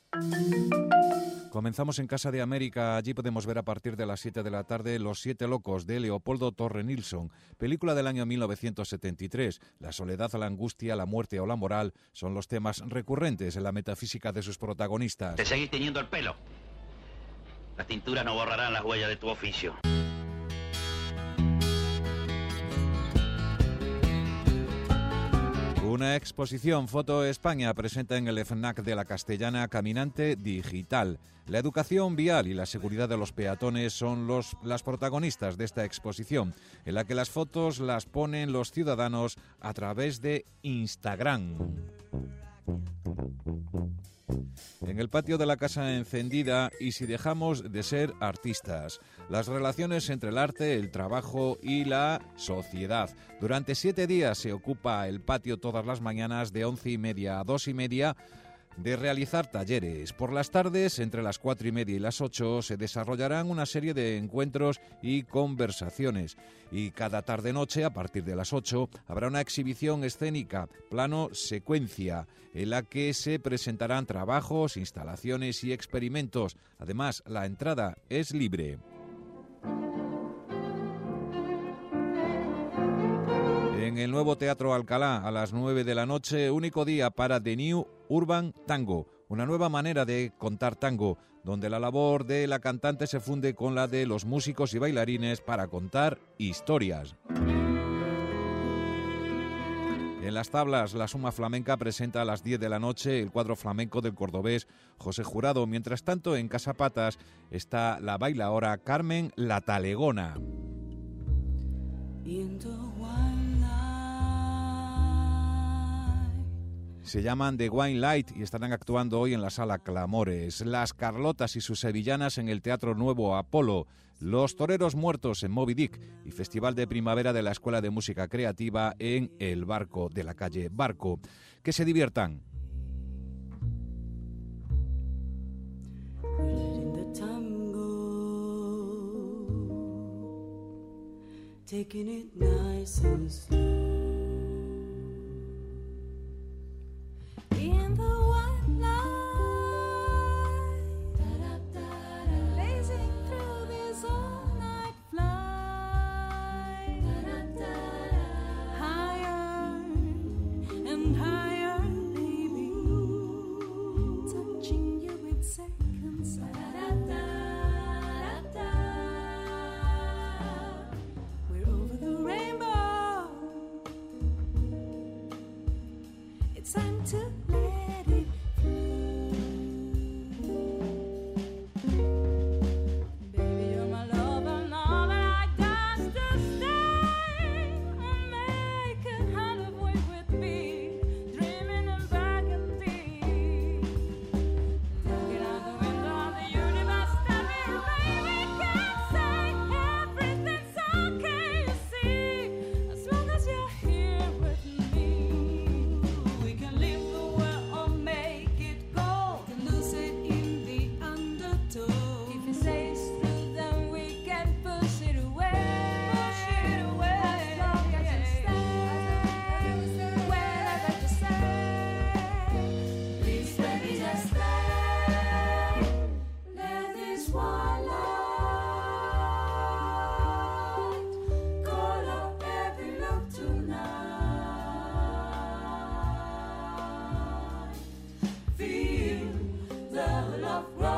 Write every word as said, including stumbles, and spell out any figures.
Comenzamos en Casa de América. Allí podemos ver a partir de las siete de la tarde Los siete locos de Leopoldo Torre Nilsson, película del año mil novecientos setenta y tres. La soledad, la angustia, la muerte o la moral son los temas recurrentes en la metafísica de sus protagonistas. Te seguís teñiendo el pelo. Las tinturas no borrarán las huellas de tu oficio. Una exposición Foto España presenta en el FNAC de la Castellana Caminante Digital. La educación vial y la seguridad de los peatones son los, las protagonistas de esta exposición, en la que las fotos las ponen los ciudadanos a través de Instagram. En el patio de la Casa Encendida, y si dejamos de ser artistas, las relaciones entre el arte, el trabajo y la sociedad. Durante siete días se ocupa el patio todas las mañanas de once y media a dos y media de realizar talleres. Por las tardes, entre las cuatro y media y las ocho, se desarrollarán una serie de encuentros y conversaciones. Y cada tarde-noche, a partir de las ocho, habrá una exhibición escénica, plano secuencia, en la que se presentarán trabajos, instalaciones y experimentos. Además, la entrada es libre. En el nuevo Teatro Alcalá, a las nueve de la noche, único día para The New Urban Tango, una nueva manera de contar tango, donde la labor de la cantante se funde con la de los músicos y bailarines para contar historias. En Las Tablas, la Suma Flamenca presenta a las diez de la noche el cuadro flamenco del cordobés José Jurado. Mientras tanto, en Casa Patas está la bailaora Carmen La Talegona. Se llaman The Wine Light y estarán actuando hoy en la Sala Clamores. Las Carlotas y sus sevillanas en el Teatro Nuevo Apolo. Los Toreros Muertos en Moby Dick y Festival de Primavera de la Escuela de Música Creativa en El Barco, de la calle Barco. Que se diviertan. Taking it nice and slow. In the white light, blazing through this all-night flight, higher and higher, baby, touching you with seconds. We're over the rainbow. It's time to let it flow. Baby, you're my love and all that I got to stay and make it out of way with me, dreaming and burgundy. Looking out the window of the universe, tell me, baby, can't say everything's okay, you see, as long as you're here with me. We can leave the world or make it go. We can lose it in the undertow. If it stays through, then we can push it away. Push it away. As long as you stay, wherever you stay, please baby just stay. Let this one light color every look tonight. Feel the love grow.